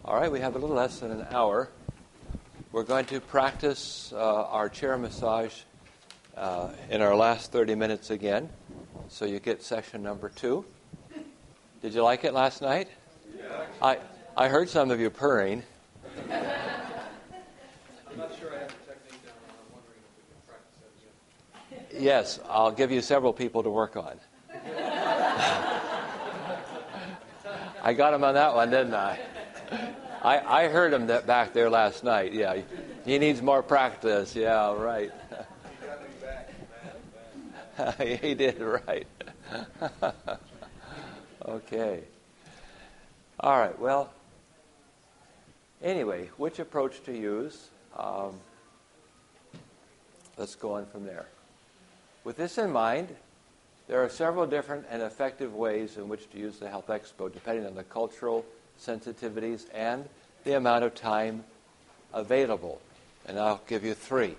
All right, we have a little less than an hour. We're going to practice our chair massage in our last 30 minutes again. So you get session number 2. Did you like it last night? Yeah. I heard some of you purring. I'm not sure I have the technique down. I'm wondering if we can practice that again. Yes, I'll give you several people to work on. I got him on that one, didn't I? I heard him back there last night. Yeah, he needs more practice. Yeah, right. He got me back. He did, right. Okay. All right, well, anyway, which approach to use? Let's go on from there. With this in mind, there are several different and effective ways in which to use the Health Expo, depending on the cultural sensitivities and the amount of time available. And I'll give you 3.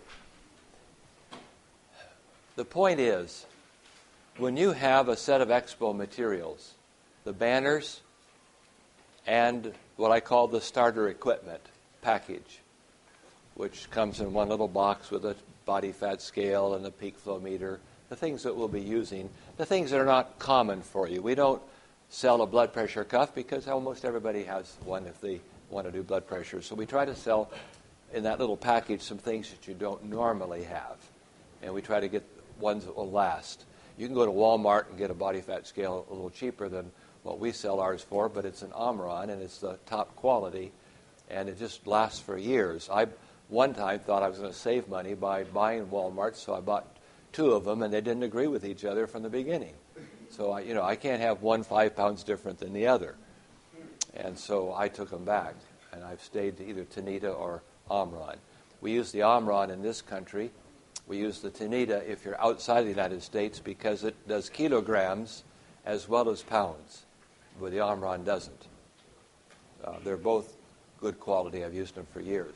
The point is, when you have a set of Expo materials, the banners and what I call the starter equipment package, which comes in one little box with a body fat scale and a peak flow meter, the things that we'll be using, the things that are not common for you. We don't sell a blood pressure cuff because almost everybody has one if they want to do blood pressure. So we try to sell in that little package some things that you don't normally have. And we try to get ones that will last. You can go to Walmart and get a body fat scale a little cheaper than what we sell ours for, but it's an Omron and it's the top quality and it just lasts for years. I one time thought I was going to save money by buying Walmart, so I bought 2 of them and they didn't agree with each other from the beginning. So I can't have one 5 pounds different than the other. And so I took them back, and I've stayed to either Tanita or Omron. We use the Omron in this country. We use the Tanita if you're outside the United States because it does kilograms as well as pounds, but the Omron doesn't. They're both good quality. I've used them for years.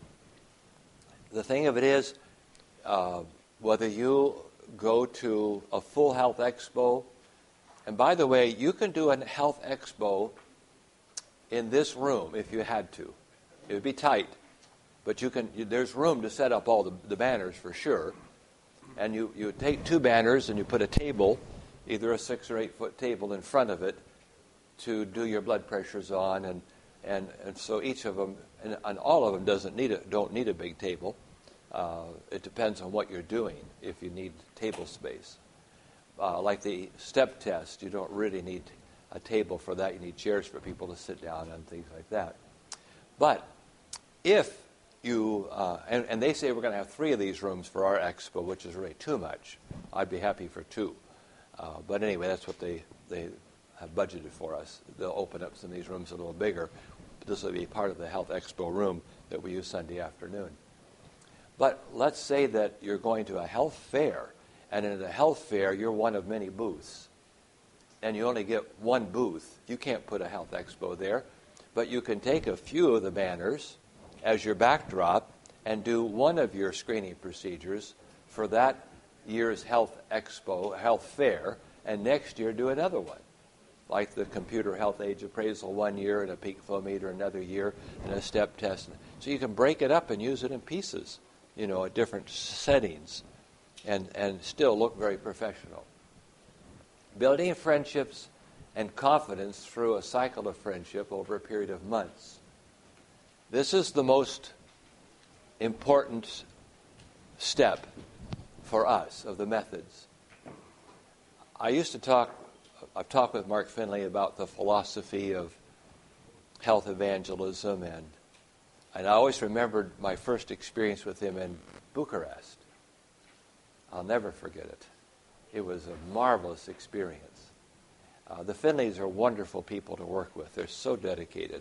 The thing of it is, whether you go to a full Health Expo, and by the way, you can do a Health Expo in this room if you had to. It would be tight, but there's room to set up all the banners for sure. And you take 2 banners and you put a table, either a 6 or 8 foot table in front of it to do your blood pressures on, and so each of them, and all of them don't need a big table. It depends on what you're doing if you need table space. Like the step test, you don't really need a table for that. You need chairs for people to sit down and things like that. But if you, and they say we're going to have 3 of these rooms for our expo, which is really too much. I'd be happy for 2. But anyway, that's what they have budgeted for us. They'll open up some of these rooms a little bigger. This will be part of the Health Expo room that we use Sunday afternoon. But let's say that you're going to a health fair, and in a health fair, you're one of many booths, and you only get one booth. You can't put a Health Expo there, but you can take a few of the banners as your backdrop and do one of your screening procedures for that year's Health Expo, health fair, and next year do another one, like the computer health age appraisal one year and a peak flow meter another year and a step test. So you can break it up and use it in pieces, at different settings and still look very professional. Building friendships and confidence through a cycle of friendship over a period of months. This is the most important step for us of the methods. I've talked with Mark Finley about the philosophy of health evangelism, and I always remembered my first experience with him in Bucharest. I'll never forget it. It was a marvelous experience. The Finleys are wonderful people to work with. They're so dedicated.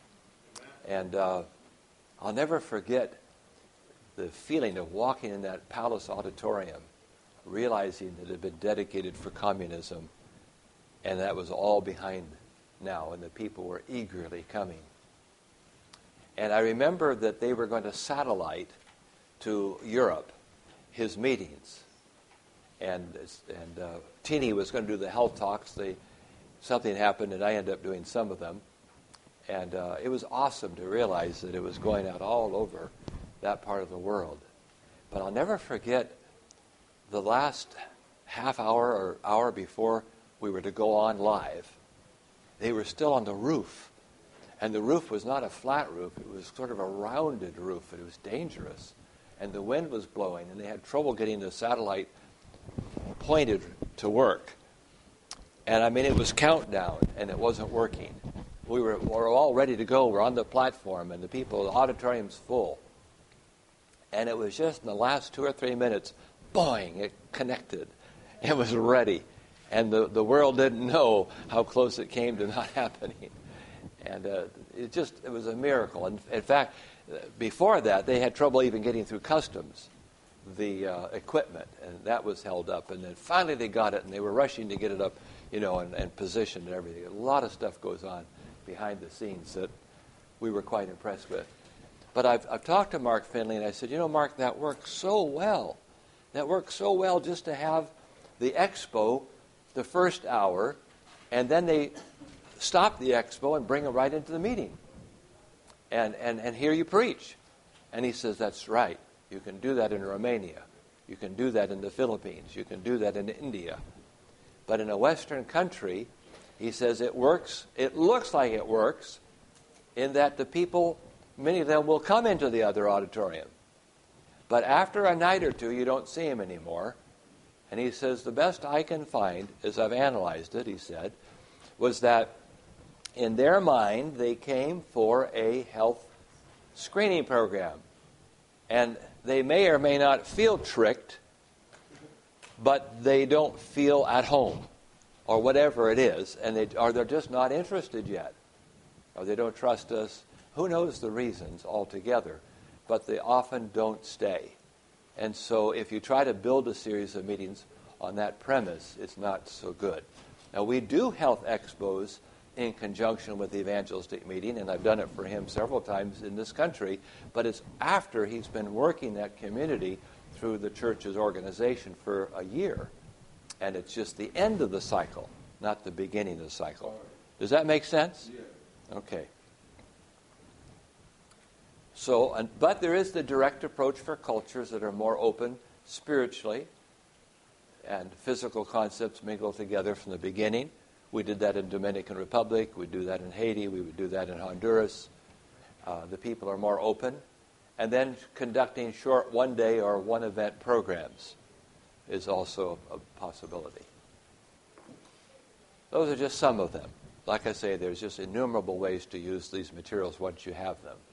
And I'll never forget the feeling of walking in that palace auditorium, realizing that it had been dedicated for communism, and that was all behind now, and the people were eagerly coming. And I remember that they were going to satellite to Europe his meetings. And Teeny was going to do the health talks. Something happened, and I ended up doing some of them. And it was awesome to realize that it was going out all over that part of the world. But I'll never forget the last half hour or hour before we were to go on live. They were still on the roof. And the roof was not a flat roof. It was sort of a rounded roof. It was dangerous. And the wind was blowing, and they had trouble getting the satellite pointed to work. And I mean, it was countdown, and it wasn't working. We were all ready to go. We're on the platform, and the auditorium's full. And it was just in the last 2 or 3 minutes, boing, it connected. It was ready. And the world didn't know how close it came to not happening. And it was a miracle. And in fact, before that, they had trouble even getting through customs, the equipment, and that was held up. And then finally they got it, and they were rushing to get it up, and positioned and everything. A lot of stuff goes on behind the scenes that we were quite impressed with. But I've talked to Mark Finley, and I said, Mark, that worked so well. That worked so well just to have the expo the first hour, and then they stop the expo and bring it right into the meeting. And hear you preach. And he says, that's right. You can do that in Romania. You can do that in the Philippines. You can do that in India. But in a Western country, he says it works. It looks like it works in that the people, many of them will come into the other auditorium. But after a night or two, you don't see them anymore. And he says, the best I can find, as I've analyzed it, he said, was that in their mind, they came for a health screening program. And they may or may not feel tricked, but they don't feel at home, or whatever it is, and they're just not interested yet, or they don't trust us. Who knows the reasons altogether, but they often don't stay. And so if you try to build a series of meetings on that premise, it's not so good. Now, we do health expos in conjunction with the evangelistic meeting, and I've done it for him several times in this country, but it's after he's been working that community through the church's organization for a year. And it's just the end of the cycle, not the beginning of the cycle. Does that make sense? Yeah. Okay. So, but there is the direct approach for cultures that are more open spiritually, and physical concepts mingle together from the beginning. We did that in Dominican Republic. We do that in Haiti. We would do that in Honduras. The people are more open. And then conducting short one-day or one-event programs is also a possibility. Those are just some of them. Like I say, there's just innumerable ways to use these materials once you have them.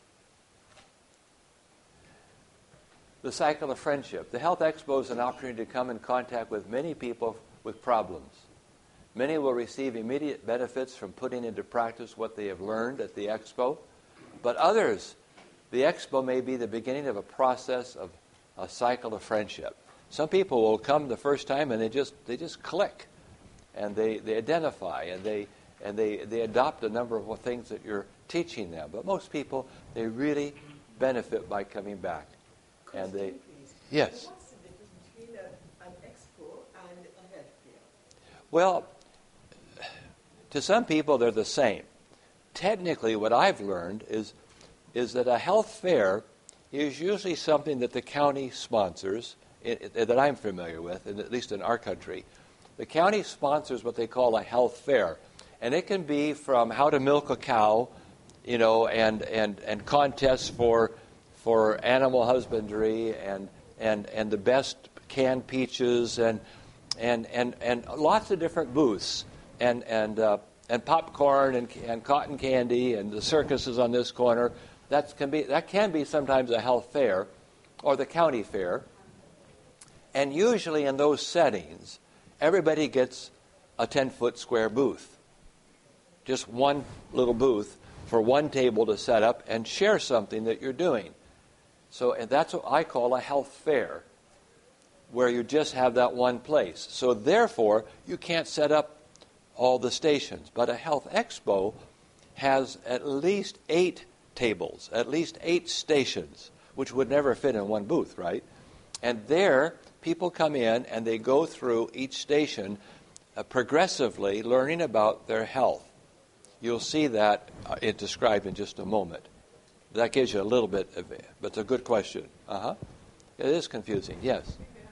The cycle of friendship. The Health Expo is an opportunity to come in contact with many people with problems. Many will receive immediate benefits from putting into practice what they have learned at the expo, but others, the expo may be the beginning of a process of a cycle of friendship. Some people will come the first time and they just click, and they identify, and they adopt a number of things that you're teaching them. But most people, they really benefit by coming back. And they, yes. What's the difference between an expo and a health fair? Well, to some people, they're the same. Technically, what I've learned is that a health fair is usually something that the county sponsors, that I'm familiar with, at least in our country. The county sponsors what they call a health fair. And it can be from how to milk a cow, and contests for animal husbandry and the best canned peaches and lots of different booths and popcorn and cotton candy and the circuses on this corner. That can be sometimes a health fair or the county fair. And usually in those settings, everybody gets a 10-foot square booth. Just one little booth for one table to set up and share something that you're doing. So and that's what I call a health fair, where you just have that one place. So therefore, you can't set up all the stations. But a health expo has at least 8 tables, at least 8 stations, which would never fit in one booth, right? And there, people come in and they go through each station progressively learning about their health. You'll see that it described in just a moment. That gives you a little bit of it, but it's a good question. It is confusing, yes.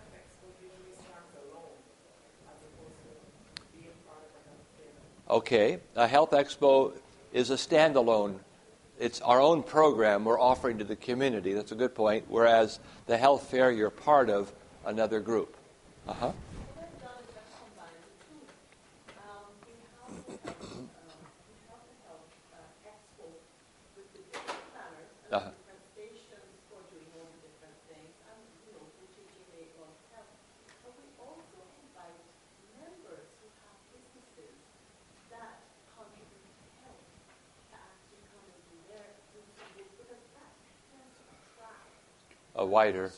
Okay, a Health Expo is a standalone. It's our own program we're offering to the community. That's a good point. Whereas the health fair, you're part of another group. A wider.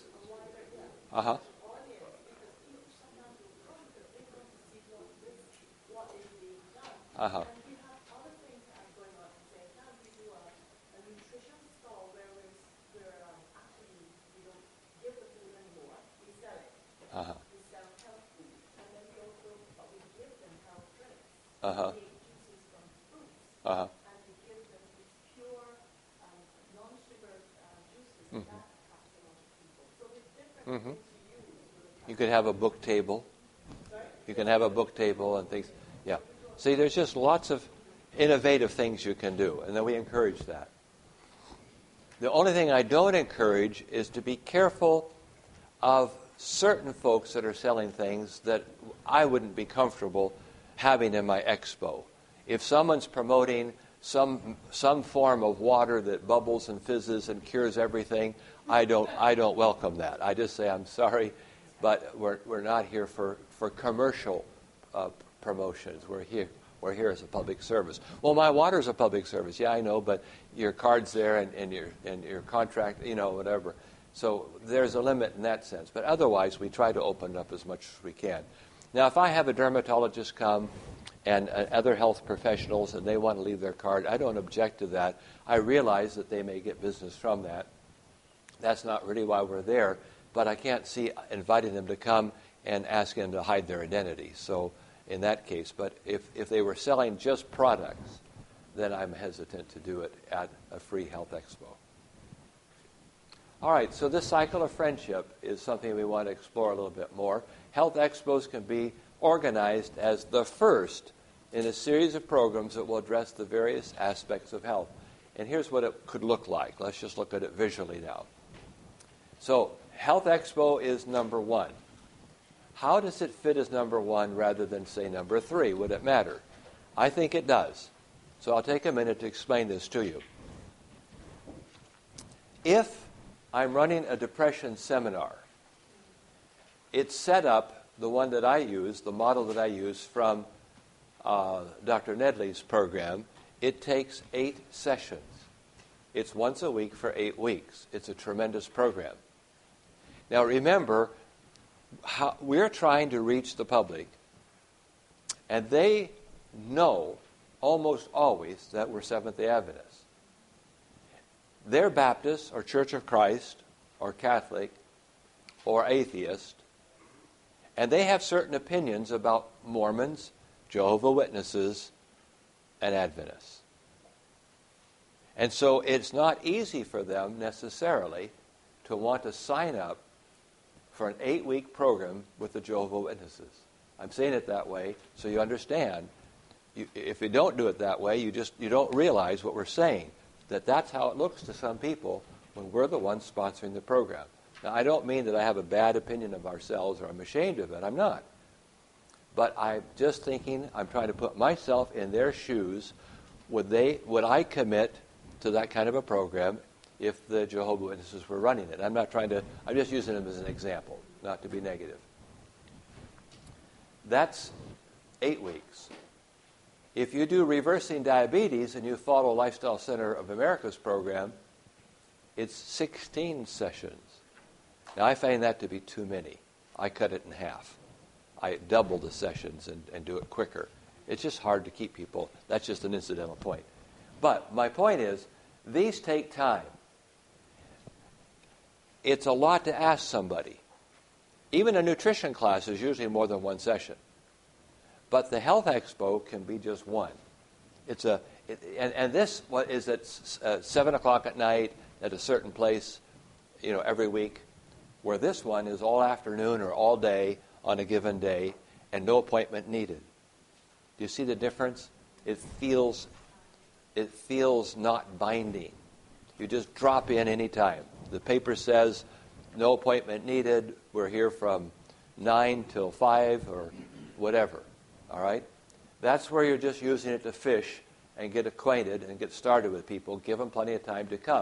You could have a book table. You can have a book table and things. Yeah. See, there's just lots of innovative things you can do, and then we encourage that. The only thing I don't encourage is to be careful of certain folks that are selling things that I wouldn't be comfortable having in my expo. If someone's promoting some form of water that bubbles and fizzes and cures everything, I don't welcome that. I just say, I'm sorry, but we're not here for commercial promotions. We're here as a public service. Well, my water's a public service. Yeah, I know, but your card's there and your contract, whatever. So there's a limit in that sense. But otherwise, we try to open it up as much as we can. Now, if I have a dermatologist come and other health professionals and they want to leave their card, I don't object to that. I realize that they may get business from that. That's not really why we're there, but I can't see inviting them to come and asking them to hide their identity. So in that case, but if they were selling just products, then I'm hesitant to do it at a free health expo. All right, so this cycle of friendship is something we want to explore a little bit more. Health expos can be organized as the first in a series of programs that will address the various aspects of health. And here's what it could look like. Let's just look at it visually now. So, Health Expo is number 1. How does it fit as number 1 rather than, say, number 3? Would it matter? I think it does. So I'll take a minute to explain this to you. If I'm running a depression seminar, it's set up, the one that I use, the model that I use from Dr. Nedley's program, it takes 8 sessions. It's once a week for 8 weeks. It's a tremendous program. Now remember, we're trying to reach the public, and they know almost always that we're Seventh-day Adventists. They're Baptist or Church of Christ or Catholic or atheist, and they have certain opinions about Mormons, Jehovah's Witnesses, and Adventists. And so it's not easy for them necessarily to want to sign up for an 8-week program with the Jehovah's Witnesses. I'm saying it that way so you understand. If you don't do it that way, you don't realize what we're saying, that's how it looks to some people when we're the ones sponsoring the program. Now, I don't mean that I have a bad opinion of ourselves or I'm ashamed of it. I'm not. But I'm just thinking, I'm trying to put myself in their shoes. Would I commit to that kind of a program if the Jehovah's Witnesses were running it? I'm just using them as an example, not to be negative. That's 8 weeks. If you do reversing diabetes and you follow Lifestyle Center of America's program, it's 16 sessions. Now, I find that to be too many. I cut it in half. I double the sessions and do it quicker. It's just hard to keep people. That's just an incidental point. But my point is, these take time. It's a lot to ask somebody. Even a nutrition class is usually more than one session. But the Health Expo can be just one. And this is at 7 o'clock at night at a certain place, every week, where this one is all afternoon or all day on a given day and no appointment needed. Do you see the difference? It feels not binding. You just drop in any time. The paper says no appointment needed. We're here from 9 till 5 or whatever. All right? That's where you're just using it to fish and get acquainted and get started with people. Give them plenty of time to come.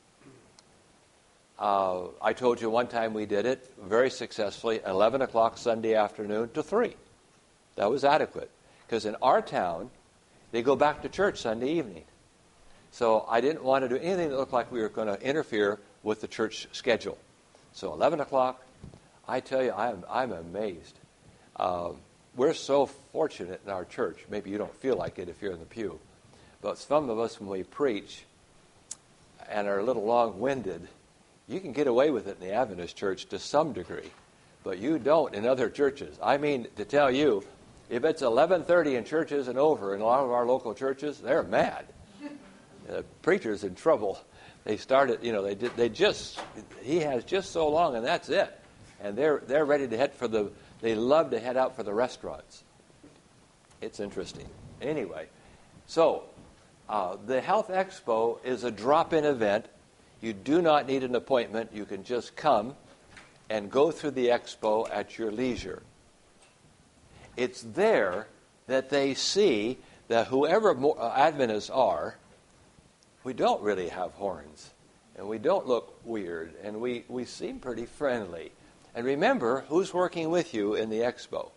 I told you one time we did it very successfully, 11 o'clock Sunday afternoon to 3. That was adequate. Because in our town, they go back to church Sunday evening. So I didn't want to do anything that looked like we were going to interfere with the church schedule. So 11 o'clock, I tell you, I'm amazed. We're so fortunate in our church. Maybe you don't feel like it if you're in the pew. But some of us, when we preach and are a little long-winded, you can get away with it in the Adventist church to some degree. But you don't in other churches. I mean, to tell you, if it's 11:30 and church isn't over in a lot of our local churches, they're mad. The preacher's in trouble. They started, he has just so long and that's it. And they're ready to they love to head out for the restaurants. It's interesting. Anyway, so the Health Expo is a drop-in event. You do not need an appointment. You can just come and go through the expo at your leisure. It's there that they see that whoever Adventists are, we don't really have horns, and we don't look weird, and we seem pretty friendly. And remember, who's working with you in the expo?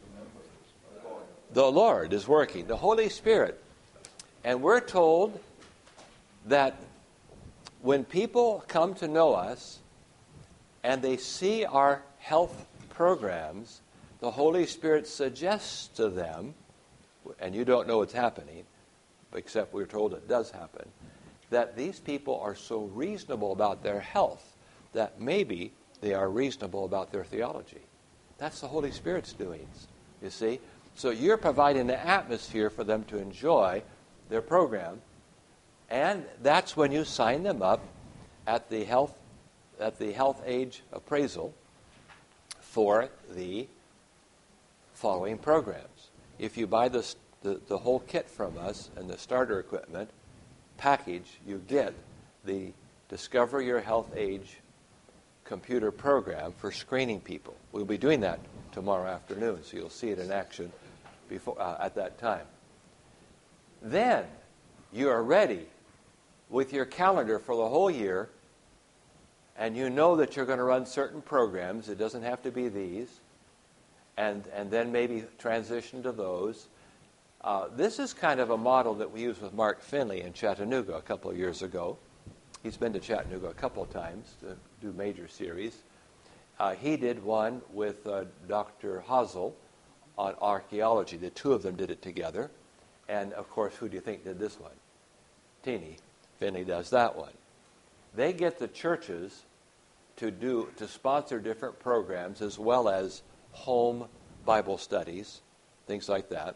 The Lord is working, the Holy Spirit. And we're told that when people come to know us and they see our health programs, the Holy Spirit suggests to them, and you don't know what's happening, except we're told it does happen, that these people are so reasonable about their health that maybe they are reasonable about their theology. That's the Holy Spirit's doings, you see. So you're providing the atmosphere for them to enjoy their program, and that's when you sign them up at the health age appraisal for the following programs. If you buy the whole kit from us and the starter equipment package, you get the Discover Your Health Age computer program for screening people. We'll be doing that tomorrow afternoon, so you'll see it in action before at that time. Then you are ready with your calendar for the whole year, and you know that you're going to run certain programs. It doesn't have to be these, and then maybe transition to those. This is kind of a model that we used with Mark Finley in Chattanooga a couple of years ago. He's been to Chattanooga a couple of times to do major series. He did one with Dr. Hazel on archaeology. The two of them did it together. And, of course, who do you think did this one? Teeny. Finley does that one. They get the churches to sponsor different programs as well as home Bible studies, things like that.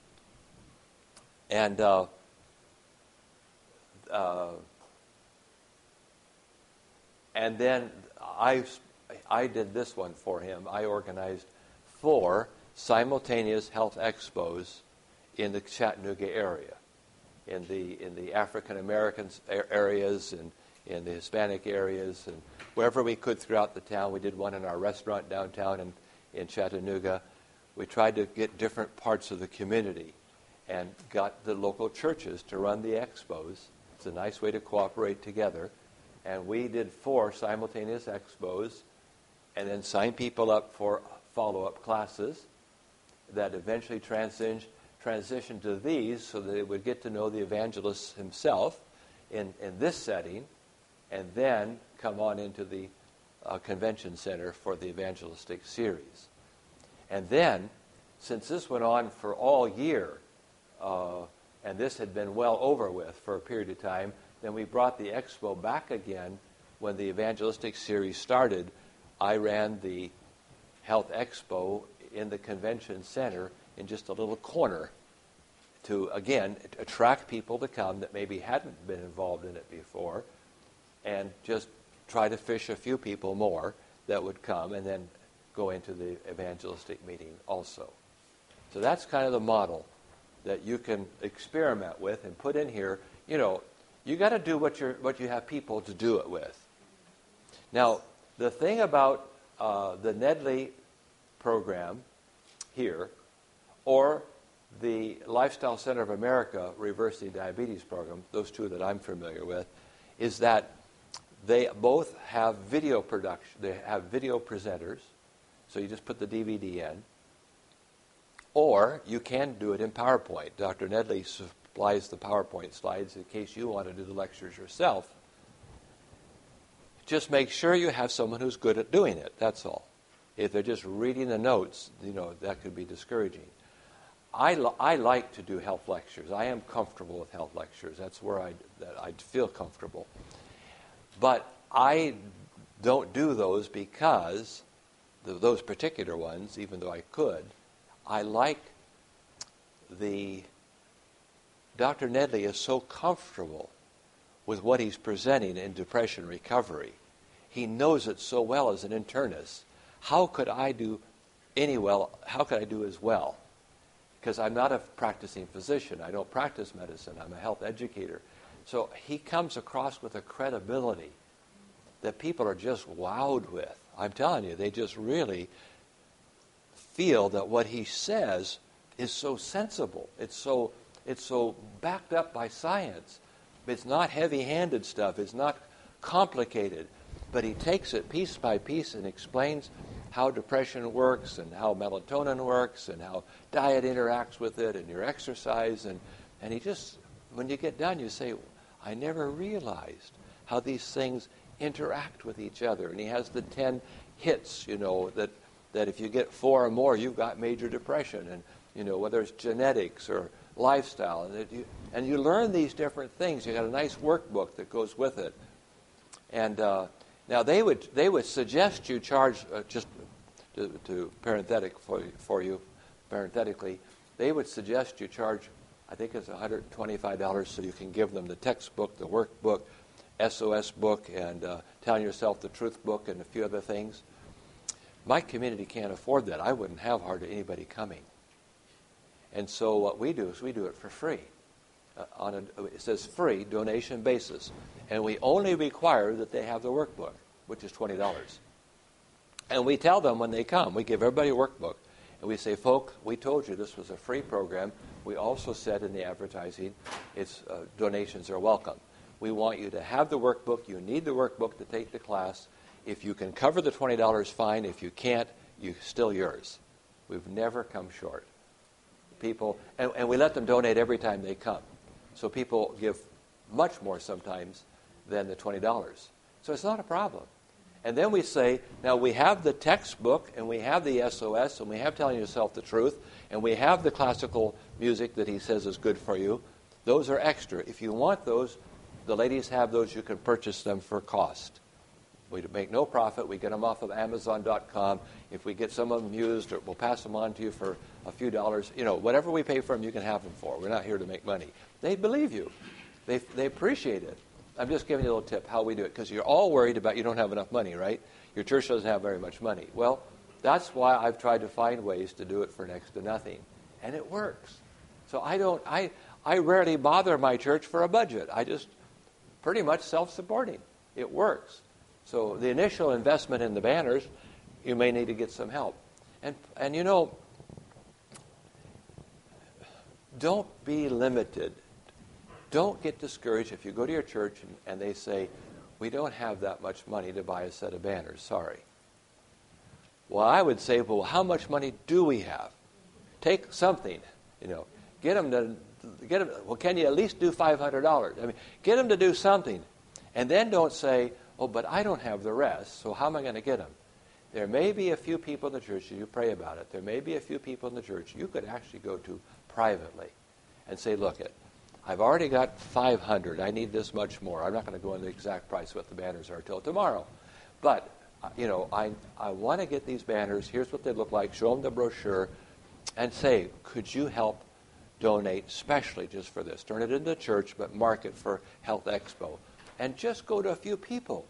And then I did this one for him. I organized 4 simultaneous health expos in the Chattanooga area, in the African American areas and in the Hispanic areas, and wherever we could throughout the town. We did one in our restaurant downtown in Chattanooga. We tried to get different parts of the community and got the local churches to run the expos. It's a nice way to cooperate together. And we did 4 simultaneous expos and then signed people up for follow-up classes that eventually transitioned to these so that they would get to know the evangelist himself in this setting, and then come on into the convention center for the evangelistic series. And then, since this went on for all year, and this had been well over with for a period of time, then we brought the expo back again when the evangelistic series started. I ran the Health Expo in the convention center in just a little corner to, again, attract people to come that maybe hadn't been involved in it before, and just try to fish a few people more that would come and then go into the evangelistic meeting also. So that's kind of the model that you can experiment with and put in here. You know, you got to do what you have people to do it with. Now, the thing about the Nedley program here, or the Lifestyle Center of America Reversing Diabetes program, those two that I'm familiar with, is that they both have video production. They have video presenters, so you just put the DVD in. Or you can do it in PowerPoint. Dr. Nedley supplies the PowerPoint slides in case you want to do the lectures yourself. Just make sure you have someone who's good at doing it, that's all. If they're just reading the notes, you know, that could be discouraging. I like to do health lectures. I am comfortable with health lectures. That's where I feel comfortable. But I don't do those because, those particular ones, even though I could, I like Dr. Nedley is so comfortable with what he's presenting in depression recovery. He knows it so well as an internist. How could I do as well? Because I'm not a practicing physician. I don't practice medicine. I'm a health educator. So he comes across with a credibility that people are just wowed with. I'm telling you, they just really feel that what he says is so sensible. It's so backed up by science. It's not heavy-handed stuff. It's not complicated. But he takes it piece by piece and explains how depression works and how melatonin works and how diet interacts with it and your exercise. And he just, when you get done, you say, I never realized how these things interact with each other. And he has the 10 hits, you know, that if you get 4 or more, you've got major depression. And, you know, whether it's genetics or lifestyle. And you learn these different things. You got a nice workbook that goes with it. And now they would suggest you charge, just to parenthetic for you, parenthetically, they would suggest you charge, I think it's $125 so you can give them the textbook, the workbook, SOS book, and Telling Yourself the Truth book, and a few other things. My community can't afford that. I wouldn't have hardly anybody coming. And so what we do is we do it for free. It says free, donation basis. And we only require that they have the workbook, which is $20. And we tell them when they come, we give everybody a workbook. And we say, folk, we told you this was a free program. We also said in the advertising, donations are welcome. We want you to have the workbook. You need the workbook to take the class. If you can cover the $20, fine. If you can't, you're still yours. We've never come short. People, and we let them donate every time they come. So people give much more sometimes than the $20. So it's not a problem. And then we say, now we have the textbook, and we have the SOS, and we have Telling Yourself the Truth, and we have the classical music that he says is good for you. Those are extra. If you want those, the ladies have those. You can purchase them for cost. We make no profit. We get them off of Amazon.com. If we get some of them used, we'll pass them on to you for a few dollars. You know, whatever we pay for them, you can have them for. We're not here to make money. They believe you. They appreciate it. I'm just giving you a little tip how we do it, because you're all worried about you don't have enough money, right? Your church doesn't have very much money. Well, that's why I've tried to find ways to do it for next to nothing. And it works. So I rarely bother my church for a budget. I just pretty much self-supporting. It works. So the initial investment in the banners, you may need to get some help. And you know, don't be limited. Don't get discouraged if you go to your church and they say, we don't have that much money to buy a set of banners. Sorry. Well, I would say, well, how much money do we have? Take something, you know. Get them. Well, can you at least do $500? I mean, get them to do something. And then don't say, oh, but I don't have the rest, so how am I going to get them? There may be a few people in the church, and you pray about it, there may be a few people in the church you could actually go to privately and say, look, I've already got 500. I need this much more. I'm not going to go into the exact price what the banners are till tomorrow. But, you know, I want to get these banners. Here's what they look like. Show them the brochure and say, could you help donate specially just for this. Turn it into the church, but mark it for Health Expo. And just go to a few people.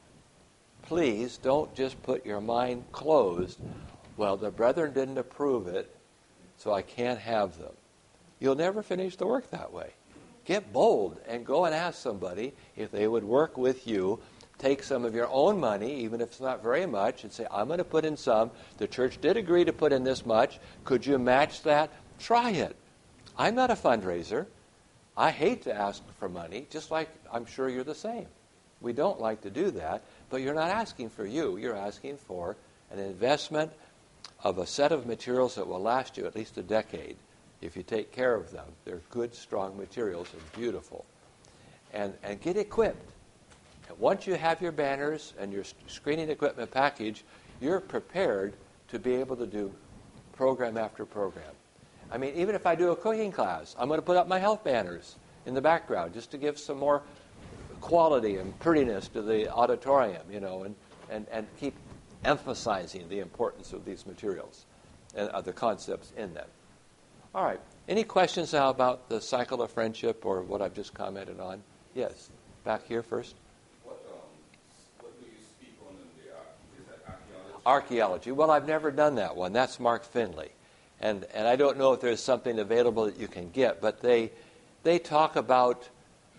Please don't just put your mind closed. Well, the brethren didn't approve it, so I can't have them. You'll never finish the work that way. Get bold and go and ask somebody if they would work with you. Take some of your own money, even if it's not very much, and say, I'm going to put in some. The church did agree to put in this much. Could you match that? Try it. I'm not a fundraiser. I hate to ask for money, just like I'm sure you're the same. We don't like to do that, but you're not asking for you. You're asking for an investment of a set of materials that will last you at least a decade if you take care of them. They're good, strong materials and beautiful. And get equipped. And once you have your banners and your screening equipment package, you're prepared to be able to do program after program. I mean, even if I do a cooking class, I'm going to put up my health banners in the background just to give some more quality and prettiness to the auditorium, and keep emphasizing the importance of these materials and of the concepts in them. All right. Any questions now about the cycle of friendship or what I've just commented on? Yes. Back here first. What do you speak on in the is that archaeology? Archaeology. Well, I've never done that one. That's Mark Finley. And I don't know if there's something available that you can get, but they talk about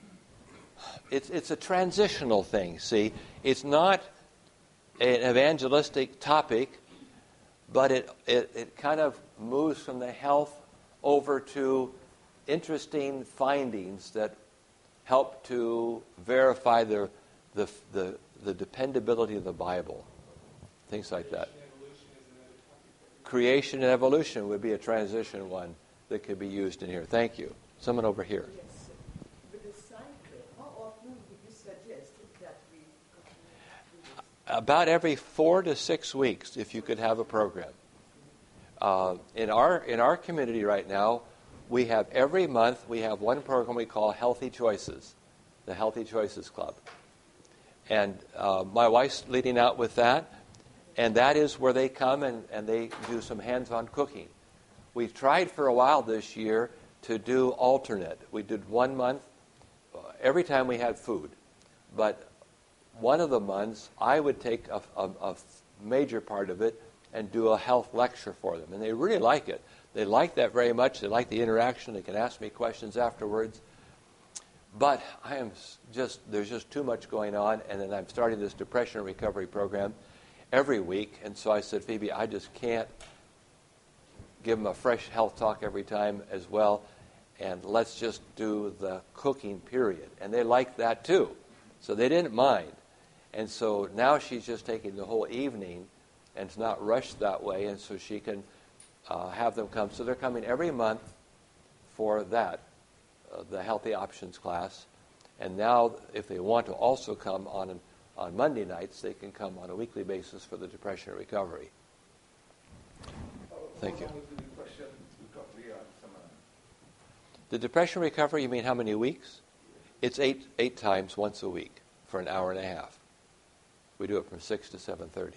it's a transitional thing, see. It's not an evangelistic topic, but it kind of moves from the health over to interesting findings that help to verify the dependability of the Bible, things like that. Creation and evolution would be a transition one that could be used in here. Thank you. Someone over here. Yes. With the cycle, how often would you suggest that we continue to do this? About every 4 to 6 weeks, if you could have a program. In our community right now, we have every month we have one program we call Healthy Choices, the Healthy Choices Club, and my wife's leading out with that, and that is where they come and they do some hands-on cooking. We tried for a while this year to do alternate. We did 1 month every time we had food, but one of the months I would take a major part of it and do a health lecture for them. And they really like it. They like that very much. They like the interaction. They can ask me questions afterwards. But there's just too much going on. And then I'm starting this depression recovery program every week. And so I said, Phoebe, I just can't give them a fresh health talk every time as well. And let's just do the cooking period. And they liked that too. So they didn't mind. And so now she's just taking the whole evening, and it's not rushed that way, and so she can have them come. So they're coming every month for that, the Healthy Options class. And now, if they want to also come on Monday nights, they can come on a weekly basis for the depression recovery. Thank you. How long is the depression recovery seminar? The depression recovery, you mean how many weeks? It's eight times once a week for an hour and a half. We do it from 6 to 7:30.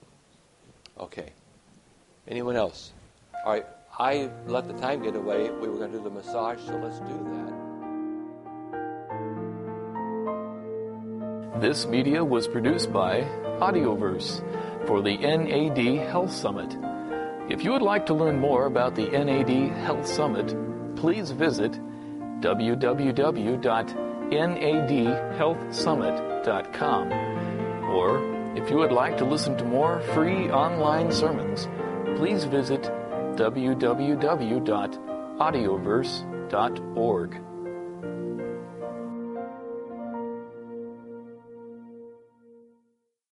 Okay. Anyone else? All right. I let the time get away. We were going to do the massage, so let's do that. This media was produced by Audioverse for the NAD Health Summit. If you would like to learn more about the NAD Health Summit, please visit www.nadhealthsummit.com. Or, if you would like to listen to more free online sermons, please visit www.audioverse.org.